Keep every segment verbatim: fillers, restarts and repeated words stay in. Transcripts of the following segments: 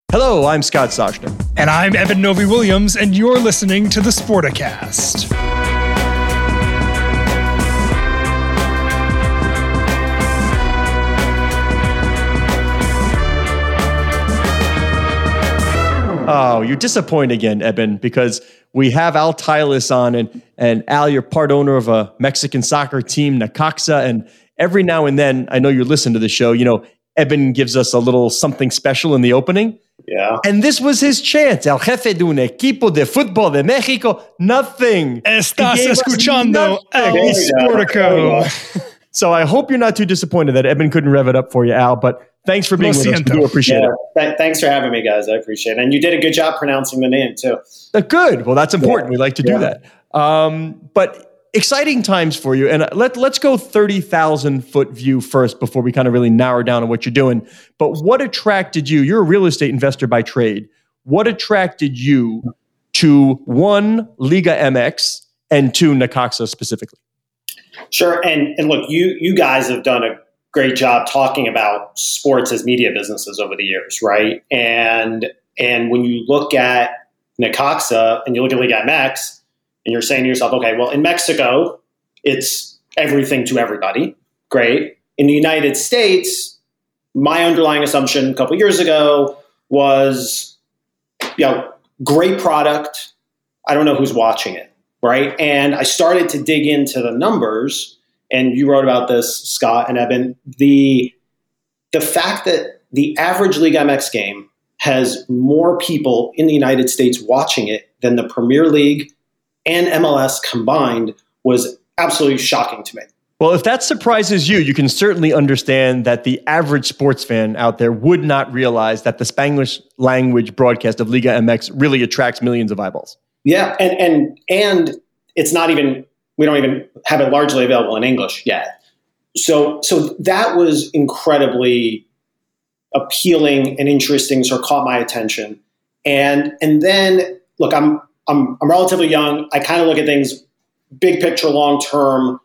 Hello, I'm Scott Soshnick. And I'm Eben Novy-Williams, and you're listening to the Sporticast. Oh, you're disappointed again, Eben, because we have Al Tylis on, and, and Al, you're part owner of a Mexican soccer team, Necaxa, and every now and then, I know you listen to the show, you know, Eben gives us a little something special in the opening. Yeah. And this was his chance. El jefe de un equipo de fútbol de México. Nothing. Estás escuchando El Sportico. So I hope you're not too disappointed that Eben couldn't rev it up for you, Al, but thanks for being Lo with us. siento. We do appreciate yeah. it. Th- thanks for having me, guys. I appreciate it. And you did a good job pronouncing the name, too. Uh, good. Well, that's important. Yeah. We like to do Yeah. that. Um, but exciting times for you. And let, let's go thirty thousand foot view first before we kind of really narrow down on what you're doing. But what attracted you? You're a real estate investor by trade. What attracted you to, one, Liga M X, and two, Necaxa specifically? Sure. And and look, you you guys have done a great job talking about sports as media businesses over the years, right? And and when you look at Necaxa and you look at Liga M X, and you're saying to yourself, okay, well, in Mexico, it's everything to everybody. Great. In the United States, my underlying assumption a couple of years ago was, you know, great product. I don't know who's watching it, right? And I started to dig into the numbers, and you wrote about this, Scott and Eben, the, the fact that the average Liga M X game has more people in the United States watching it than the Premier League and M L S combined was absolutely shocking to me. Well, if that surprises you, you can certainly understand that the average sports fan out there would not realize that the Spanglish language broadcast of Liga M X really attracts millions of eyeballs. Yeah, and and and it's not even, we don't even have it largely available in English yet. So so that was incredibly appealing and interesting, so it caught my attention. And and then, look, I'm I'm, I'm relatively young. I kind of look at things big picture, long term.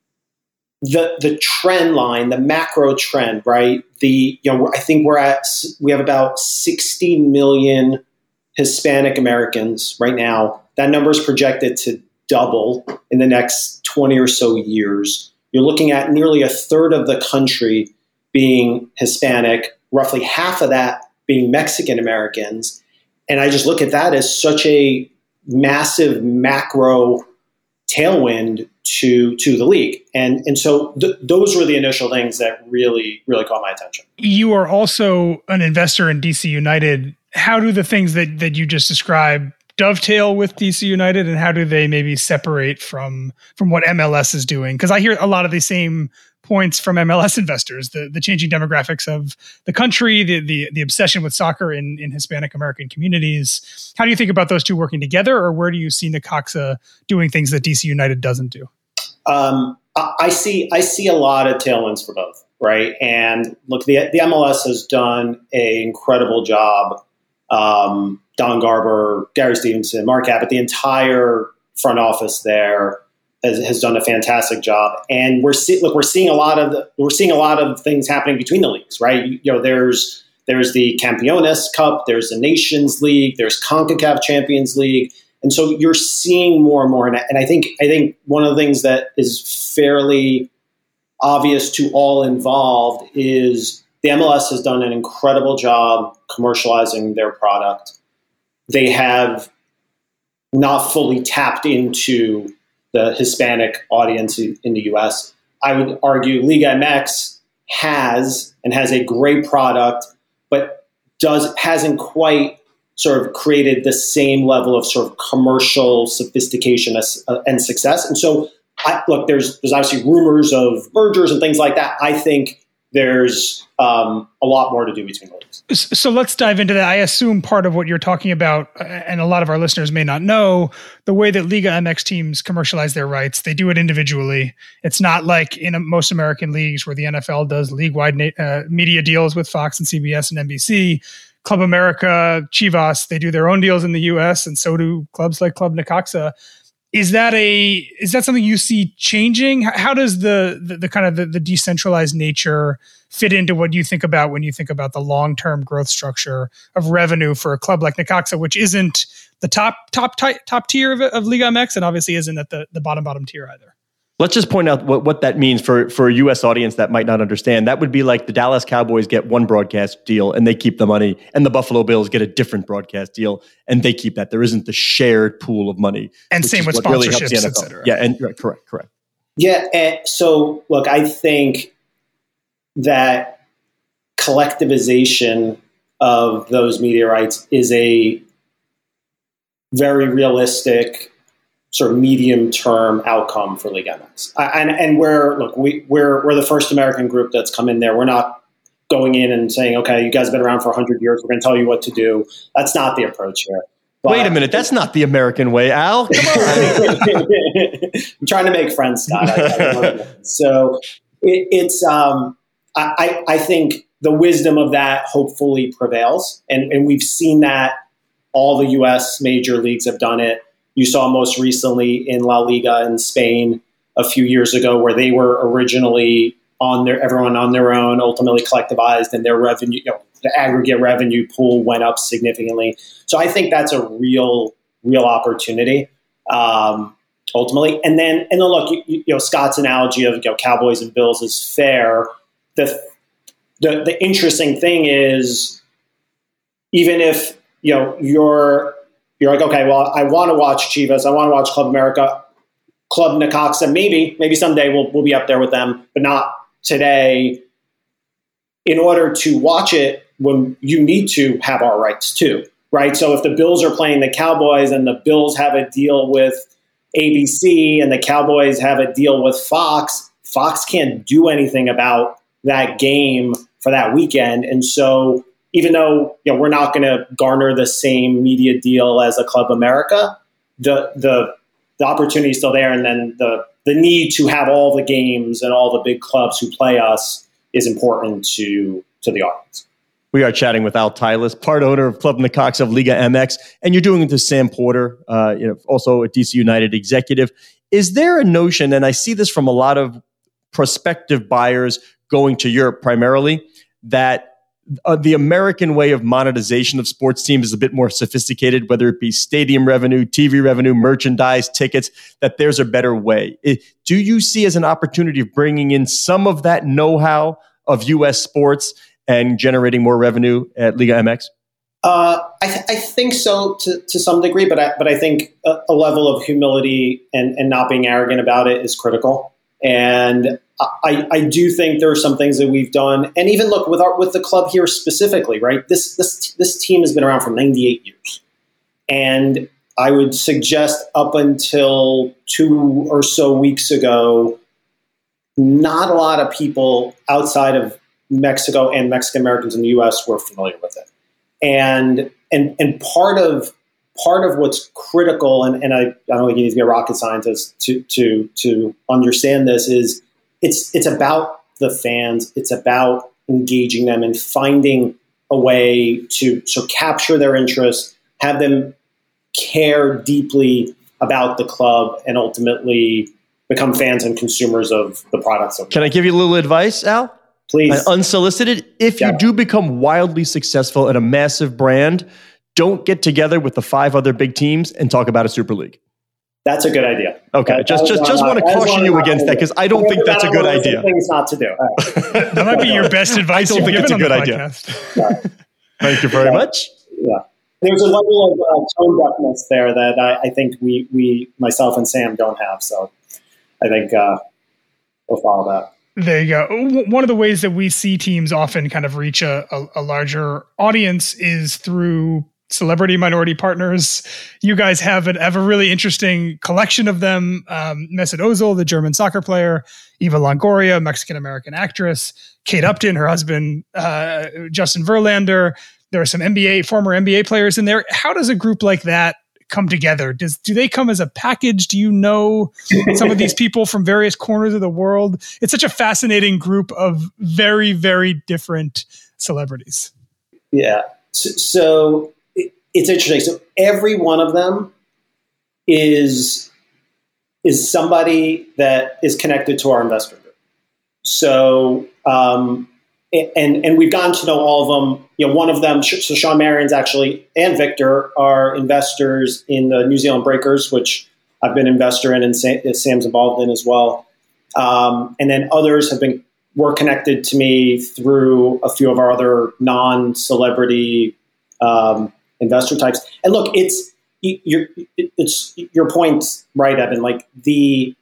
The the trend line, the macro trend, right? The you know I think we're at we have about sixty million Hispanic Americans right now. That number is projected to double in the next twenty or so years. You're looking at nearly a third of the country being Hispanic, roughly half of that being Mexican Americans, and I just look at that as such a massive macro tailwind to to the league. And and so th- those were the initial things that really, really caught my attention. You are also an investor in D C United. How do the things that, that you just described dovetail with D C United, and how do they maybe separate from from what M L S is doing? Because I hear a lot of the same points from M L S investors, the, the changing demographics of the country, the, the the obsession with soccer in, in Hispanic American communities. How do you think about those two working together, or where do you see Necaxa doing things that D C United doesn't do? Um, I, I see I see a lot of tailwinds for both, right? And look, the, the M L S has done an incredible job. Um, Don Garber, Gary Stevenson, Mark Abbott, the entire front office there Has, has done a fantastic job, and we're see, look. We're seeing a lot of the, we're seeing a lot of things happening between the leagues, right? You, you know, there's there's the Campeones Cup, there's the Nations League, there's CONCACAF Champions League, and so you're seeing more and more. And, and I think I think one of the things that is fairly obvious to all involved is the M L S has done an incredible job commercializing their product. They have not fully tapped into the Hispanic audience in the U S. I would argue Liga M X has and has a great product, but does hasn't quite sort of created the same level of sort of commercial sophistication as, uh, and success. And so, I, look, there's there's obviously rumors of mergers and things like that. I think there's um, a lot more to do between the leagues. So let's dive into that. I assume part of what you're talking about, and a lot of our listeners may not know, the way that Liga M X teams commercialize their rights, they do it individually. It's not like in most American leagues where the N F L does league-wide uh, media deals with Fox and C B S and N B C. Club America, Chivas, they do their own deals in the U S, and so do clubs like Club Necaxa. Is that a is that something you see changing? How does the the, the kind of the, the decentralized nature fit into what you think about when you think about the long term growth structure of revenue for a club like Necaxa, which isn't the top top top, top tier of, of Liga M X, and obviously isn't at the, the bottom bottom tier either? Let's just point out what, what that means for, for a U S audience that might not understand. That would be like the Dallas Cowboys get one broadcast deal and they keep the money, and the Buffalo Bills get a different broadcast deal and they keep that. There isn't the shared pool of money. And same with sponsorships, really et cetera. Yeah, and right, correct, correct. Yeah, and so look, I think that collectivization of those media rights is a very realistic sort of medium-term outcome for Liga M X. And, and we're, look, we, we're, we're the first American group that's come in there. We're not going in and saying, okay, you guys have been around for one hundred years. We're going to tell you what to do. That's not the approach here. But, wait a minute. That's not the American way, Al. Come on. I'm trying to make friends, Scott. I, I so it, it's, um, I, I think the wisdom of that hopefully prevails. And, and we've seen that all the U S major leagues have done it. You saw most recently in La Liga in Spain a few years ago, where they were originally on their everyone on their own, ultimately collectivized, and their revenue, you know, the aggregate revenue pool went up significantly. So I think that's a real, real opportunity um, ultimately. And then, and then look, you, you know, Scott's analogy of you know, Cowboys and Bills is fair. The, the the interesting thing is, even if you know you're You're like, okay, well, I want to watch Chivas. I want to watch Club America, Club Necaxa. Maybe, maybe someday we'll we'll be up there with them, but not today. In order to watch it, when you need to have our rights too, right? So if the Bills are playing the Cowboys and the Bills have a deal with A B C and the Cowboys have a deal with Fox, Fox can't do anything about that game for that weekend, and so. Even though you know, we're not going to garner the same media deal as a Club America, the the the opportunity is still there, and then the the need to have all the games and all the big clubs who play us is important to to the audience. We are chatting with Al Tylas, part owner of Club Necaxa of Liga M X, and you're doing it to Sam Porter, uh, you know, also a D C United executive. Is there a notion, and I see this from a lot of prospective buyers going to Europe primarily, that Uh, the American way of monetization of sports teams is a bit more sophisticated, whether it be stadium revenue, T V revenue, merchandise, tickets, that there's a better way. It, do you see as an opportunity of bringing in some of that know-how of U S sports and generating more revenue at Liga M X? Uh, I, th- I think so to, to some degree, but I, but I think a, a level of humility and, and not being arrogant about it is critical. And I, I do think there are some things that we've done, and even look with our with the club here specifically, right? This this this team has been around for ninety-eight years, and I would suggest up until two or so weeks ago, not a lot of people outside of Mexico and Mexican Americans in the U S were familiar with it, and and and part of part of what's critical, and, and I, I don't think you need to be a rocket scientist to to to understand this, is it's it's about the fans. It's about engaging them and finding a way to to capture their interest, have them care deeply about the club, and ultimately become fans and consumers of the products. Of Can I give you a little advice, Al? Please. Uh, unsolicited. If yeah. you do become wildly successful at a massive brand, don't get together with the five other big teams and talk about a Super League. That's a good idea. Okay, that, just that just just want to caution you against that, because I don't think that's a good idea. Things not to do. Right. That might be your best advice. I don't think it's a good idea. Thank you very yeah. much. Yeah, there's a level of uh, tone deafness there that I, I think we we myself and Sam don't have. So I think uh, we'll follow that. There you go. One of the ways that we see teams often kind of reach a, a, a larger audience is through celebrity minority partners. You guys have, an, have a really interesting collection of them. Um, Mesut Ozil, the German soccer player, Eva Longoria, Mexican-American actress, Kate Upton, her husband, uh, Justin Verlander. There are some N B A, former N B A players in there. How does a group like that come together? Does do they come as a package? Do you know some of these people from various corners of the world? It's such a fascinating group of very, very different celebrities. Yeah. So, so it, it's interesting. So every one of them is is somebody that is connected to our investor group. So, um, and and we've gotten to know all of them. You know, one of them, so Sean Marion's actually, and Victor are investors in the New Zealand Breakers, which I've been an investor in, and Sam's involved in as well. Um, and then others have been were connected to me through a few of our other non-celebrity um, investor types. And look, it's your it's your point, right, Evan? Like the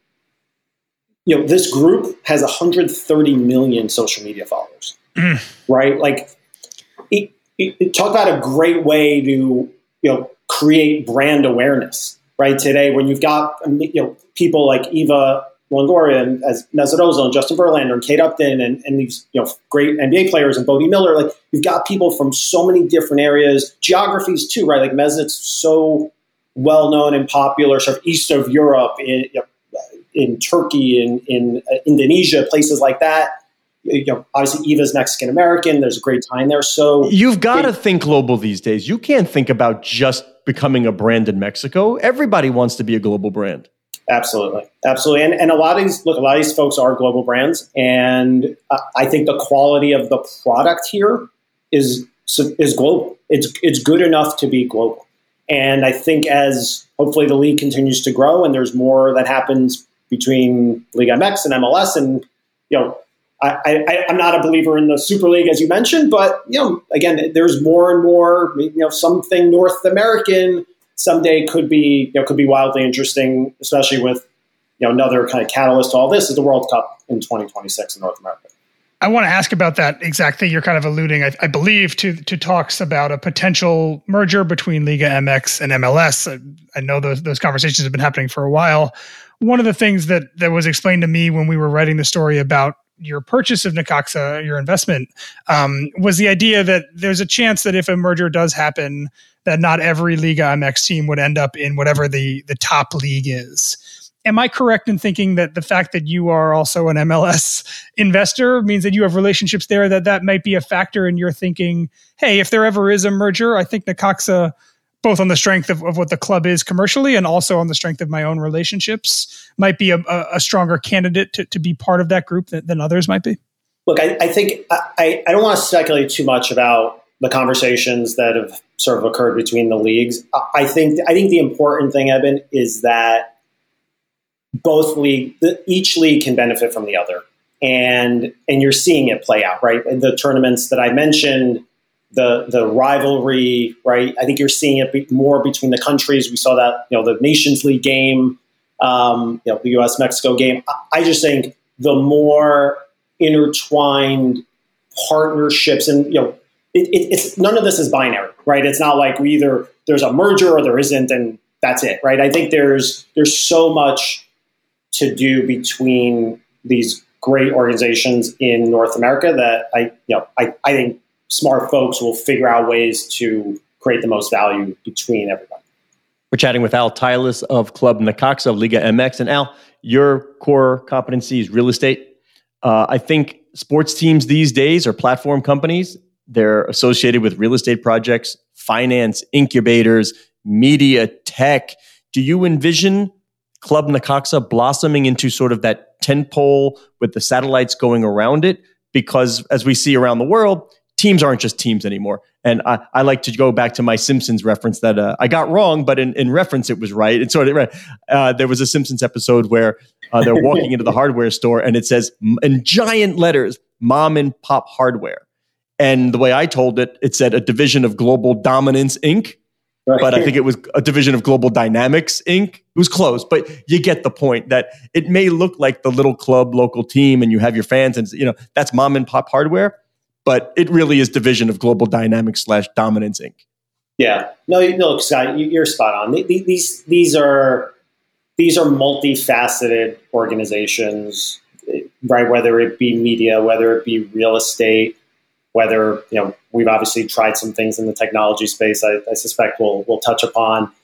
you know this group has one hundred thirty million social media followers. Mm. Right? Like, it, it, talk about a great way to, you know, create brand awareness, right? Today, when you've got, you know, people like Eva Longoria and as Mesut Ozil and Justin Verlander and Kate Upton and, and these, you know, great N B A players and Bodie Miller, like you've got people from so many different areas, geographies too, right? Like Mesut's so well known and popular, sort of east of Europe, in, you know, in Turkey, in, in uh, Indonesia, places like that. You know, obviously Eva's Mexican American. There's a great time there. So you've got to think global these days. You can't think about just becoming a brand in Mexico. Everybody wants to be a global brand. Absolutely, absolutely. And and a lot of these look, a lot of these folks are global brands, and uh, I think the quality of the product here is is global. It's it's good enough to be global. And I think as hopefully the league continues to grow and there's more that happens between Liga M X and M L S, and you know. I, I, I'm not a believer in the Super League, as you mentioned, but you know, again, there's more and more. You know, something North American someday could be, you know, could be wildly interesting, especially with you know another kind of catalyst to all this is the World Cup in twenty twenty-six in North America. I want to ask about that exact thing you're kind of alluding, I, I believe, to to talks about a potential merger between Liga M X and M L S. I, I know those those conversations have been happening for a while. One of the things that that was explained to me when we were writing the story about your purchase of Necaxa, your investment, um, was the idea that there's a chance that if a merger does happen, that not every Liga M X team would end up in whatever the, the top league is. Am I correct in thinking that the fact that you are also an M L S investor means that you have relationships there, that that might be a factor in your thinking, hey, if there ever is a merger, I think Necaxa, both on the strength of, of what the club is commercially and also on the strength of my own relationships, might be a, a stronger candidate to, to be part of that group than, than others might be? Look, I, I think I, I don't want to speculate too much about the conversations that have sort of occurred between the leagues. I think I think the important thing, Evan, is that both league, the, each league can benefit from the other, and and you're seeing it play out, right? In the tournaments that I mentioned, the the rivalry, right? I think you're seeing it be more between the countries. We saw that, you know, the Nations League game, um, you know, the U S Mexico game. I, I just think the more intertwined partnerships, and you know, it, it, it's none of this is binary, right? It's not like we either there's a merger or there isn't, and that's it, right? I think there's there's so much to do between these great organizations in North America that I, you know, I, I think smart folks will figure out ways to create the most value between everybody. We're chatting with Al Tylas of Club Necaxa of Liga M X. And Al, your core competency is real estate. Uh, I think sports teams these days are platform companies. They're associated with real estate projects, finance, incubators, media, tech. Do you envision Club Necaxa blossoming into sort of that tentpole with the satellites going around it? Because as we see around the world, teams aren't just teams anymore. And I, I like to go back to my Simpsons reference that uh, I got wrong, but in, in reference, it was right. And so uh, there was a Simpsons episode where uh, they're walking into the hardware store and it says in giant letters, Mom and Pop Hardware. And the way I told it, it said a division of Global Dominance, Incorporated. Right. But I think it was a division of Global Dynamics, Incorporated. It was close, but you get the point that it may look like the little club, local team, and you have your fans, and you know that's Mom and Pop Hardware, but it really is division of Global Dynamics slash Dominance, Incorporated. Yeah, no, no, Scott, you're spot on. These these are these are multifaceted organizations, right? Whether it be media, whether it be real estate. Whether, you know, we've obviously tried some things in the technology space. I, I suspect we'll we'll touch upon.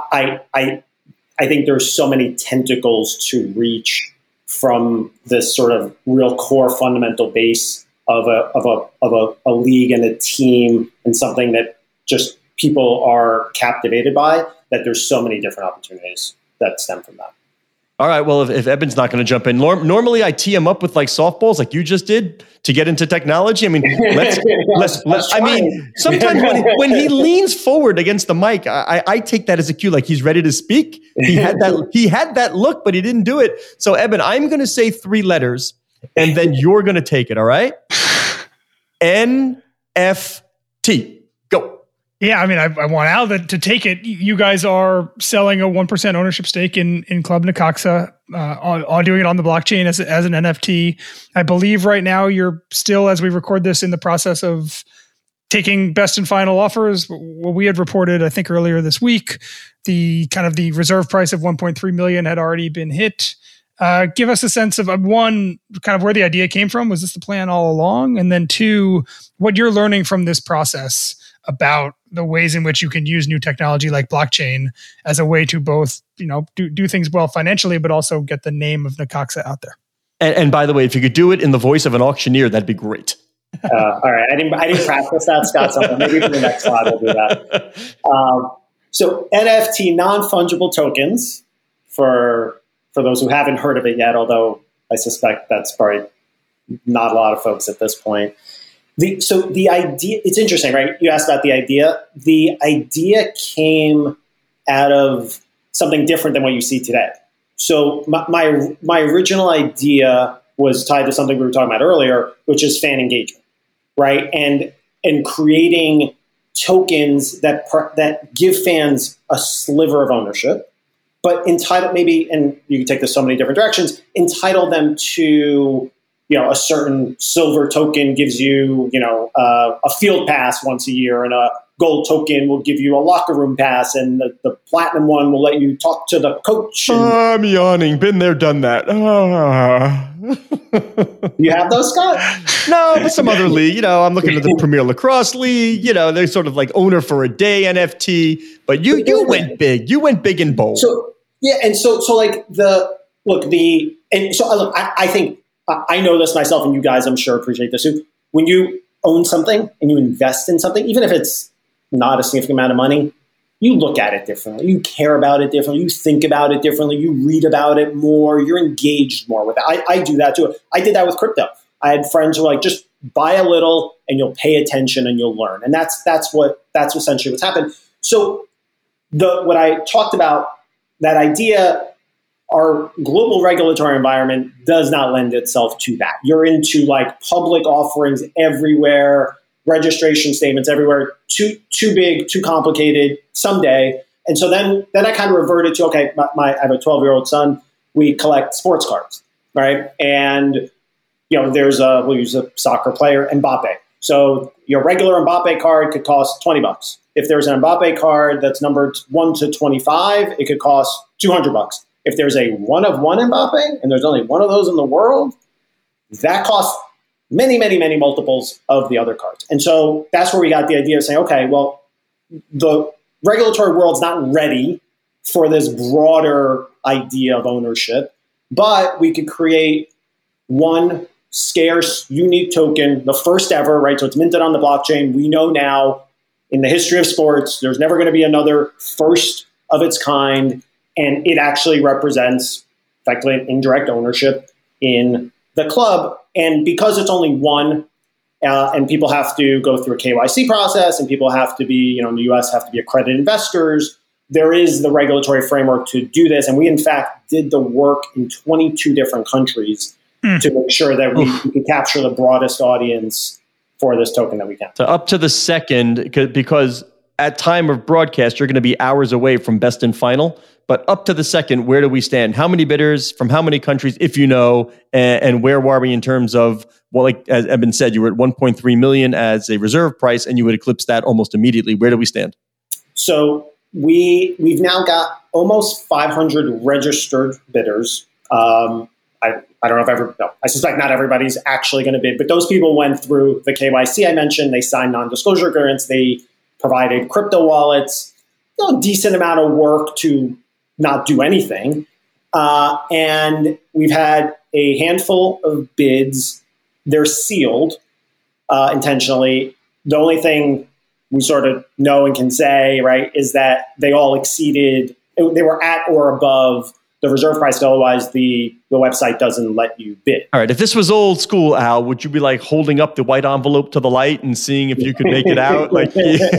I I I think there's so many tentacles to reach from this sort of real core fundamental base of a of a of a, a league and a team, and something that just people are captivated by. That there's so many different opportunities that stem from that. All right. Well, if, if Eben's not going to jump in, norm, normally I tee him up with like softballs, like you just did, to get into technology. I mean, let's let's. let's I mean, sometimes when, when he leans forward against the mic, I, I take that as a cue, like he's ready to speak. He had that he had that look, but he didn't do it. So, Eben, I'm going to say three letters, and then you're going to take it. All right? N F T. Go. Yeah, I mean, I, I want Al to, to take it. You guys are selling a one percent ownership stake in in Club Necaxa, uh, on, on doing it on the blockchain as, as an N F T. I believe right now you're still, as we record this, in the process of taking best and final offers. What we had reported, I think earlier this week, the kind of the reserve price of one point three million had already been hit. Uh, give us a sense of, uh, one, kind of where the idea came from. Was this the plan all along? And then two, what you're learning from this process about the ways in which you can use new technology like blockchain as a way to both, you know, do, do things well financially, but also get the name of Necaxa out there. And, and by the way, if you could do it in the voice of an auctioneer, that'd be great. uh, all right. I didn't, I didn't practice that, Scott. So maybe for the next slide we'll do that. Um, so N F T, non-fungible tokens, for for those who haven't heard of it yet, although I suspect that's probably not a lot of folks at this point. The, so the idea, it's interesting, right? You asked about the idea. The idea came out of something different than what you see today. So my, my, my original idea was tied to something we were talking about earlier, which is fan engagement, right? And and creating tokens that that give fans a sliver of ownership, but entitle maybe, and you can take this so many different directions, entitle them to, you know, a certain silver token gives you, you know, uh, a field pass once a year, and a gold token will give you a locker room pass, and the, the platinum one will let you talk to the coach. And oh, I'm yawning. Been there, done that. Oh. You have those, Scott? No, but some other league. You know, I'm looking at the Premier Lacrosse League. You know, they're sort of like owner for a day N F T. But you you went big. You went big and bold. So yeah, and so so like the look the and so look, I, I think I know this myself, and you guys, I'm sure, appreciate this too. When you own something and you invest in something, even if it's not a significant amount of money, you look at it differently. You care about it differently. You think about it differently. You read about it more. You're engaged more with it. I, I do that too. I did that with crypto. I had friends who were like, just buy a little and you'll pay attention and you'll learn. And that's that's what that's essentially what's happened. So the what I talked about, that idea, our global regulatory environment does not lend itself to that. You're into like public offerings everywhere, registration statements everywhere, too too big, too complicated someday. And so then then I kind of reverted to, okay, my, my I have a twelve-year-old son. We collect sports cards, right? And you know, there's a we'll use a soccer player, Mbappe. So your regular Mbappe card could cost twenty bucks. If there's an Mbappe card that's numbered one to twenty-five, it could cost two hundred bucks. If there's a one of one Mbappe and there's only one of those in the world, that costs many, many, many multiples of the other cards. And so that's where we got the idea of saying, okay, well, the regulatory world's not ready for this broader idea of ownership, but we could create one scarce, unique token, the first ever, right? So it's minted on the blockchain. We know now in the history of sports, there's never going to be another first of its kind. And it actually represents effectively an indirect ownership in the club. And because it's only one, uh, and people have to go through a K Y C process, and people have to be, you know, in the U S have to be accredited investors, there is the regulatory framework to do this. And we, in fact, did the work in twenty-two different countries mm. to make sure that we, we could capture the broadest audience for this token that we can. So up to the second, because at time of broadcast, you're going to be hours away from best and final. But up to the second, where do we stand? How many bidders from how many countries, if you know, and, and where were we in terms of, well, like as Eben said, you were at one point three million as a reserve price, and you would eclipse that almost immediately. Where do we stand? So we we've now got almost five hundred registered bidders. Um, I I don't know if ever no, I suspect not everybody's actually going to bid, but those people went through the K Y C I mentioned. They signed non-disclosure agreements. They provided crypto wallets. You know, decent amount of work to not do anything. Uh, and we've had a handful of bids. They're sealed uh, intentionally. The only thing we sort of know and can say, right, is that they all exceeded, they were at or above the reserve price. Otherwise, the, the website doesn't let you bid. All right. If this was old school, Al, would you be like holding up the white envelope to the light and seeing if you could make it out? Like,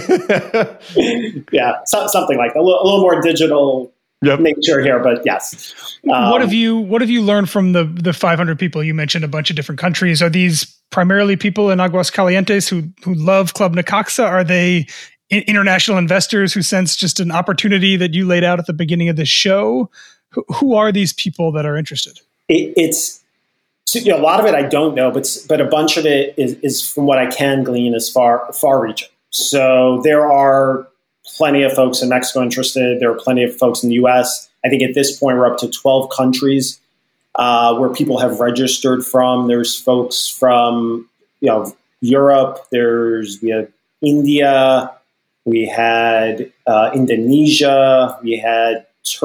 yeah, so, something like that. A little, a little more digital yep. nature here, but yes. Um, what have you What have you learned from the the five hundred people? You mentioned a bunch of different countries. Are these primarily people in Aguascalientes who who love Club Necaxa? Are they international investors who sense just an opportunity that you laid out at the beginning of this show? Who, who are these people that are interested? It, it's so, you know, a lot of it I don't know, but but a bunch of it is, is from what I can glean as far far reaching. So there are plenty of folks in Mexico interested. There are plenty of folks in the U S. I think at this point we're up to twelve countries uh, where people have registered from. There's folks from you know Europe. There's we have India. We had uh, Indonesia. We had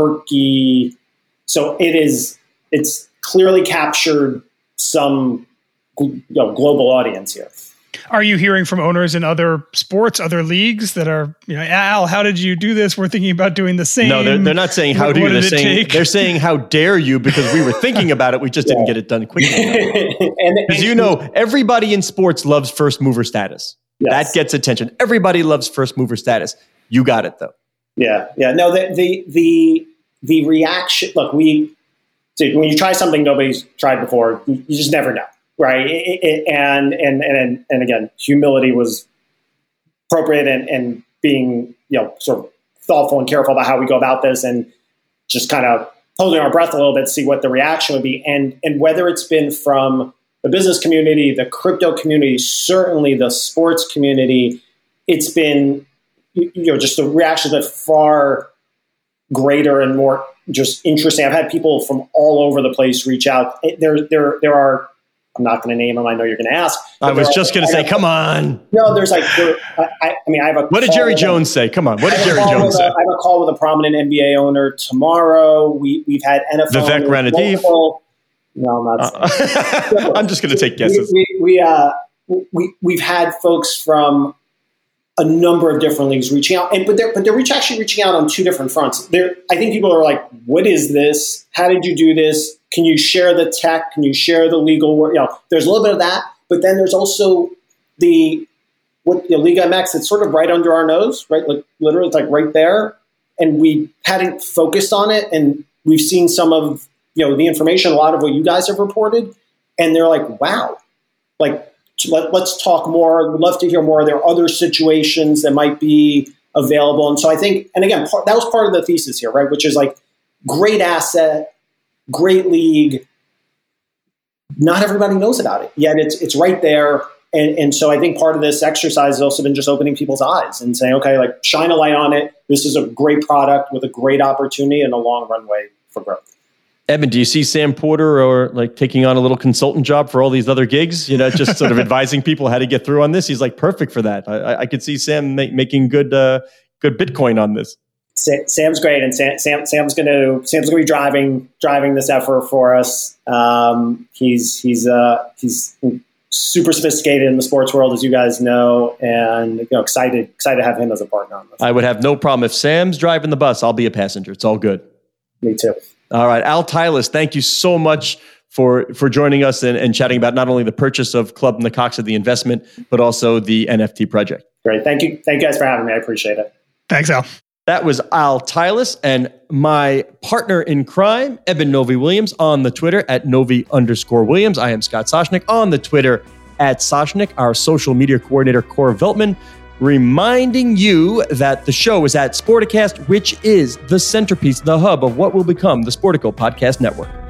Turkey. So it is. It's clearly captured some you know, global audience here. Are you hearing from owners in other sports, other leagues that are, you know, Al, how did you do this? We're thinking about doing the same. No, they're, they're not saying how what, do you. They're saying they're saying how dare you, because we were thinking about it. We just yeah. didn't get it done quickly. Because you know, everybody in sports loves first mover status. Yes. That gets attention. Everybody loves first mover status. You got it though. Yeah, yeah. No, the the the, the reaction. Look, we so when you try something nobody's tried before, you, you just never know. Right. It, it, and, and, and, and again, humility was appropriate and, and being, you know, sort of thoughtful and careful about how we go about this and just kind of holding our breath a little bit to see what the reaction would be. And, and whether it's been from the business community, the crypto community, certainly the sports community, it's been, you know, just the reactions are far greater and more just interesting. I've had people from all over the place reach out. There, there, there are, I'm not going to name them. I know you're going to ask. I was just going to say, come on. No, there's like, there, I, I mean, I have a. What did Jerry Jones say? Come on. What did Jerry Jones say? I have a call with a prominent N B A owner tomorrow. We, we've had N F L. Vivek Ranadiv. No, I'm not. Uh, I'm just going to take guesses. We, we, we, uh, we, we've had folks from a number of different leagues reaching out, and but they're but they're reach, actually reaching out on two different fronts. They're, I think people are like, "What is this? How did you do this? Can you share the tech? Can you share the legal work?" You know, there's a little bit of that, but then there's also the what you know, Liga M X. It's sort of right under our nose, right? Like literally, it's like right there, and we hadn't focused on it, and we've seen some of you know the information, a lot of what you guys have reported, and they're like, "Wow, like." Let, let's talk more. We'd love to hear more. There are other situations that might be available. And so I think, and again, part, that was part of the thesis here, right? Which is like great asset, great league. Not everybody knows about it, yet it's it's right there. And, and so I think part of this exercise has also been just opening people's eyes and saying, okay, like shine a light on it. This is a great product with a great opportunity and a long runway for growth. Eben, do you see Sam Porter or like taking on a little consultant job for all these other gigs? You know, just sort of advising people how to get through on this. He's like perfect for that. I, I could see Sam make, making good, uh, good Bitcoin on this. Sam's great, and Sam, Sam Sam's going to Sam's going to be driving driving this effort for us. Um, he's he's uh, he's super sophisticated in the sports world, as you guys know, and you know, excited excited to have him as a partner on this. I would have no problem if Sam's driving the bus. I'll be a passenger. It's all good. Me too. All right. Al Tylas, thank you so much for, for joining us and, and chatting about not only the purchase of Club Necaxa, the investment, but also the N F T project. Great. Thank you. Thank you guys for having me. I appreciate it. Thanks, Al. That was Al Tylas and my partner in crime, Eben Novy-Williams, on the Twitter at Novy underscore Williams. I am Scott Soshnick on the Twitter at Soshnick, our social media coordinator, Cora Veltman, reminding you that the show is at Sporticast, which is the centerpiece, the hub of what will become the Sportico Podcast Network.